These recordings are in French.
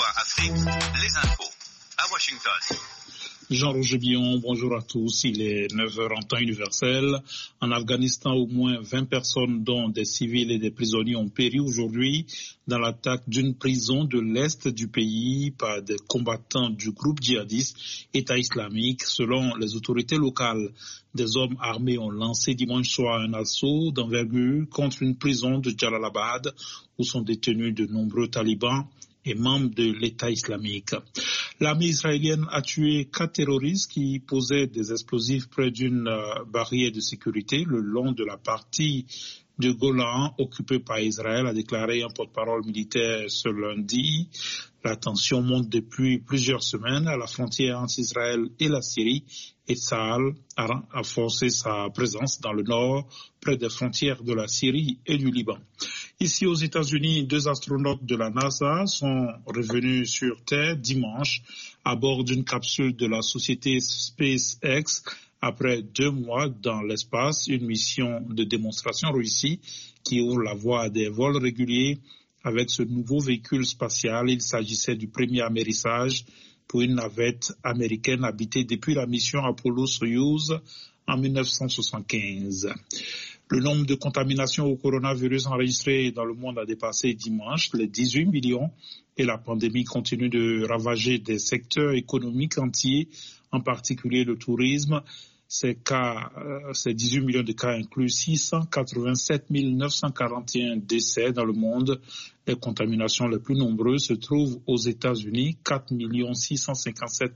VOA Afrique, les infos à Washington. Jean-Roger Billon, bonjour à tous. Il est 9h en temps universel. En Afghanistan, au moins 20 personnes, dont des civils et des prisonniers, ont péri aujourd'hui dans l'attaque d'une prison de l'Est du pays par des combattants du groupe djihadiste État islamique. Selon les autorités locales, des hommes armés ont lancé dimanche soir un assaut d'envergure contre une prison de Jalalabad où sont détenus de nombreux talibans et membres de l'État islamique. L'armée israélienne a tué 4 terroristes qui posaient des explosifs près d'une barrière de sécurité le long de la partie du Golan occupée par Israël, a déclaré un porte-parole militaire ce lundi. La tension monte depuis plusieurs semaines à la frontière entre Israël et la Syrie et Tsahal a forcé sa présence dans le nord, près des frontières de la Syrie et du Liban. Ici aux États-Unis, 2 astronautes de la NASA sont revenus sur Terre dimanche à bord d'une capsule de la société SpaceX après 2 mois dans l'espace, une mission de démonstration réussie qui ouvre la voie à des vols réguliers avec ce nouveau véhicule spatial. Il s'agissait du premier amérissage pour une navette américaine habitée depuis la mission Apollo-Soyuz en 1975. Le nombre de contaminations au coronavirus enregistrées dans le monde a dépassé dimanche les 18 millions et la pandémie continue de ravager des secteurs économiques entiers, en particulier le tourisme. Ces 18 millions de cas incluent 687 941 décès dans le monde. Les contaminations les plus nombreuses se trouvent aux États-Unis, 4 657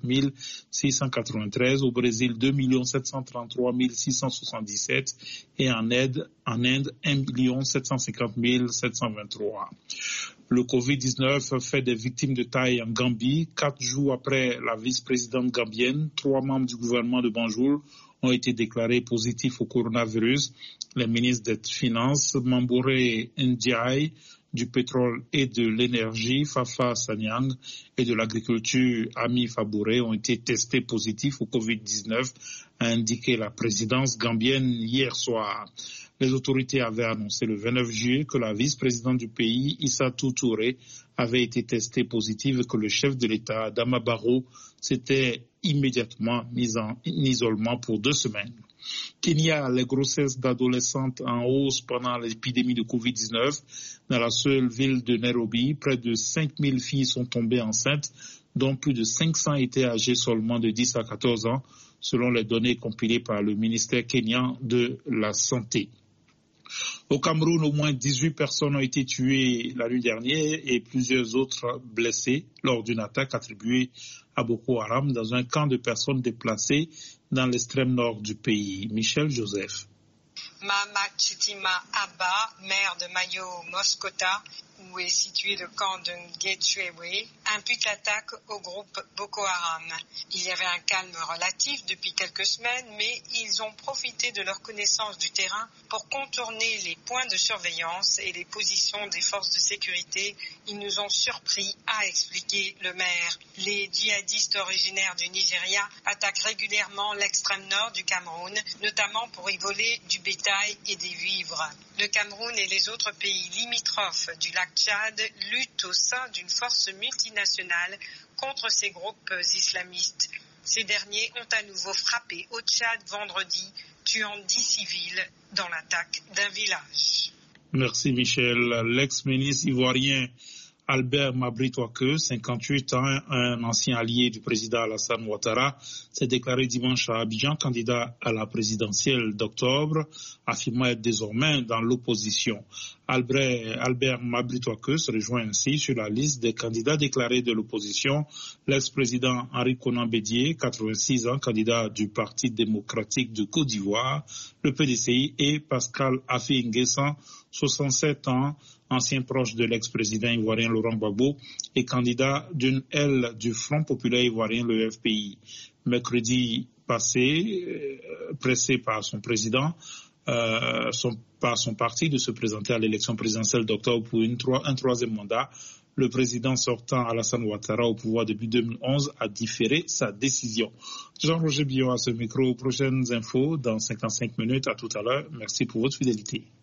693, au Brésil 2 733 677 et en Inde 1 750 723. Le Covid-19 fait des victimes de taille en Gambie. 4 jours après la vice-présidente gambienne, 3 membres du gouvernement de Banjul ont été déclarés positifs au coronavirus. Les ministres des Finances, Mambouré Ndiaye, du pétrole et de l'énergie, Fafa Sanyang, et de l'agriculture, Ami Fabouré, ont été testés positifs au Covid-19, a indiqué la présidence gambienne hier soir. Les autorités avaient annoncé le 29 juillet que la vice-présidente du pays, Issatou Touré, avait été testée positive et que le chef de l'État, Adama Barrow, s'était immédiatement mis en isolement pour 2 semaines. Kenya, les grossesses d'adolescentes en hausse pendant l'épidémie de Covid-19. Dans la seule ville de Nairobi, près de 5000 filles sont tombées enceintes, dont plus de 500 étaient âgées seulement de 10 à 14 ans, selon les données compilées par le ministère kenyan de la Santé. Au Cameroun, au moins 18 personnes ont été tuées la nuit dernière et plusieurs autres blessées lors d'une attaque attribuée à Boko Haram dans un camp de personnes déplacées dans l'extrême nord du pays. Michel Joseph. Mama Chitima Abba, maire de Mayo Moskota, où est situé le camp de Ngetchwewe, impute l'attaque au groupe Boko Haram. Il y avait un calme relatif depuis quelques semaines, mais ils ont profité de leur connaissance du terrain pour contourner les points de surveillance et les positions des forces de sécurité. Ils nous ont surpris, a expliqué le maire. Les djihadistes originaires du Nigeria attaquent régulièrement l'extrême nord du Cameroun, notamment pour y voler du bétail et des vivres. Le Cameroun et les autres pays limitrophes du lac Tchad luttent au sein d'une force multinationale contre ces groupes islamistes. Ces derniers ont à nouveau frappé au Tchad vendredi, tuant 10 civils dans l'attaque d'un village. Merci Michel. L'ex-ministre ivoirien Albert Mabry-Touaqueux, 58 ans, un ancien allié du président Alassane Ouattara, s'est déclaré dimanche à Abidjan candidat à la présidentielle d'octobre, affirmant être désormais dans l'opposition. Albert Mabry-Touaqueux se rejoint ainsi sur la liste des candidats déclarés de l'opposition. L'ex-président Henri Konan Bédié, 86 ans, candidat du Parti démocratique de Côte d'Ivoire, le PDCI, et Pascal Affi N'Guessan, 67 ans, ancien proche de l'ex-président ivoirien Laurent Gbagbo et candidat d'une aile du Front populaire ivoirien, le FPI. Mercredi passé, pressé par son président, par son parti de se présenter à l'élection présidentielle d'octobre pour un 3e mandat, le président sortant Alassane Ouattara, au pouvoir depuis 2011, a différé sa décision. Jean-Roger Billon à ce micro. Prochaines infos dans 55 minutes. À tout à l'heure. Merci pour votre fidélité.